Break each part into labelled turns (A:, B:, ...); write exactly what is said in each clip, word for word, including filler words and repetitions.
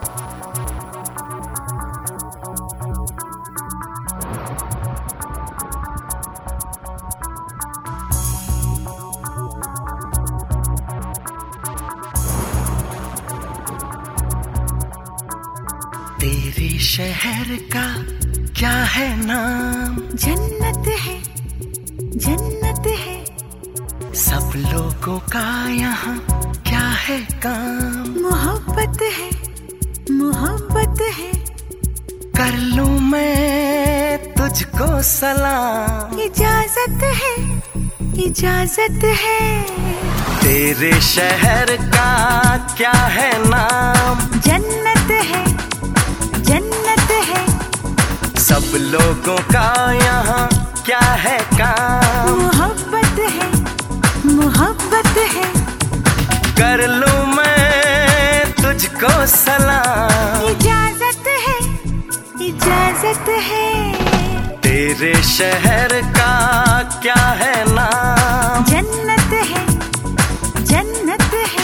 A: तेरे शहर का क्या है नाम?
B: जन्नत है, जन्नत है।
A: सब लोगों का यहाँ क्या है काम?
B: मोहब्बत है, मोहब्बत है।
A: कर लूं मैं तुझको सलाम?
B: इजाजत है, इजाजत है।
A: तेरे शहर का क्या है नाम?
B: जन्नत है, जन्नत है।
A: सब लोगों का यहाँ क्या है काम?
B: मोहब्बत है, मोहब्बत है।
A: कर लूं मैं तुझको सलाम?
B: इजाजत है, इजाजत है।
A: तेरे शहर का क्या है नाम?
B: जन्नत है, जन्नत है।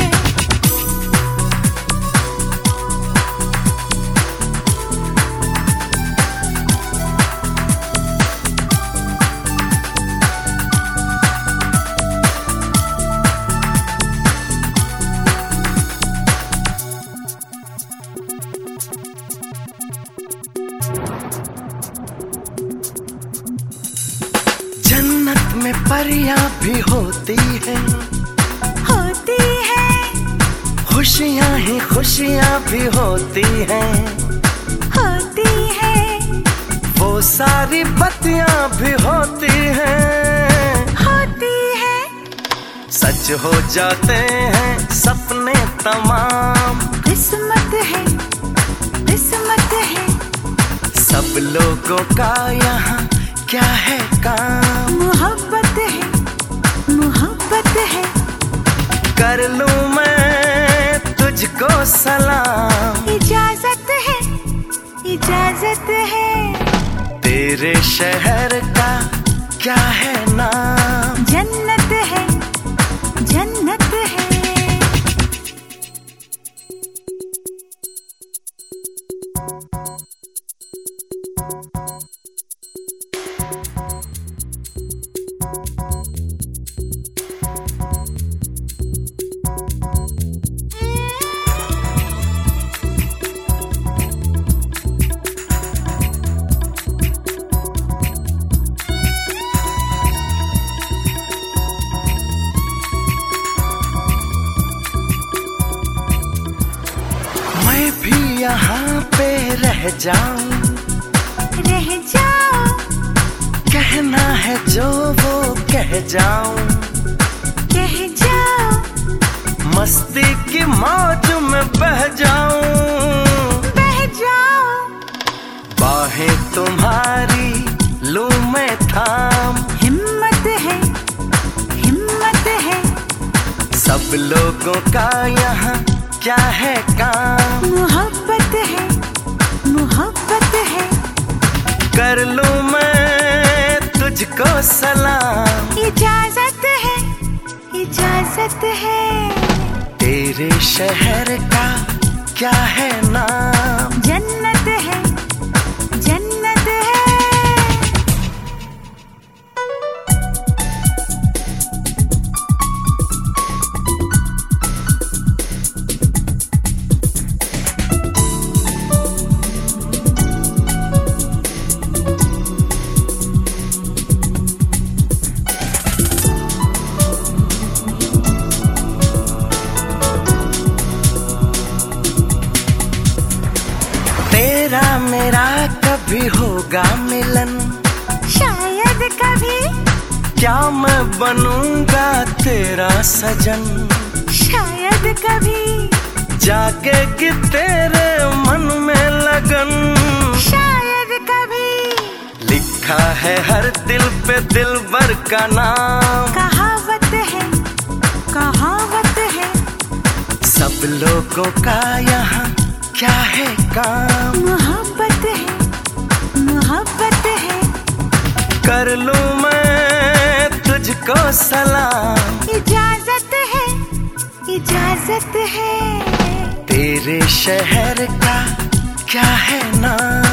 A: जन्नत में परियां भी होती है,
B: होती है।
A: खुशियां ही खुशियां भी होती हैं,
B: होती है।
A: वो सारी बत्तियां भी होती हैं,
B: होती है।
A: सच हो जाते हैं सपने तमाम।
B: किस्मत है, किस्मत है।
A: सब लोगों का यहाँ क्या है काम?
B: मोहब्बत है, मोहब्बत है।
A: कर लूं मैं तुझको सलाम?
B: इजाजत है, इजाजत है।
A: तेरे शहर का क्या है नाम?
B: जन्नत है, जन्नत है।
A: मैं भी यहाँ पे रह जाऊं,
B: रह जाओ।
A: कहना है जो वो कह जाऊं,
B: कह जाओ।
A: मस्ती की मौज में बह जाऊं,
B: बह जाओ।
A: बाहें तुम्हारी लूं मैं थाम।
B: हिम्मत है, हिम्मत है।
A: सब लोगों का यहाँ क्या है काम?
B: मोहब्बत है, मोहब्बत है।
A: कर लूं मैं तुझको सलाम?
B: इजाजत है, इजाजत है।
A: तेरे शहर का क्या है नाम?
B: जन्नत है, जन्नत है।
A: तेरा मेरा कभी होगा मिलन?
B: शायद कभी।
A: क्या मैं बनूंगा तेरा सजन?
B: शायद कभी।
A: जागेगी तेरे मन में लगन?
B: शायद कभी।
A: लिखा है हर दिल पे दिलबर का नाम।
B: कहावत है, कहावत है।
A: सब लोगों का यहाँ क्या है काम?
B: मोहब्बत है, मोहब्बत है।
A: कर लूं मैं तुझको सलाम?
B: इजाजत है, इजाजत है।
A: तेरे शहर का क्या है नाम?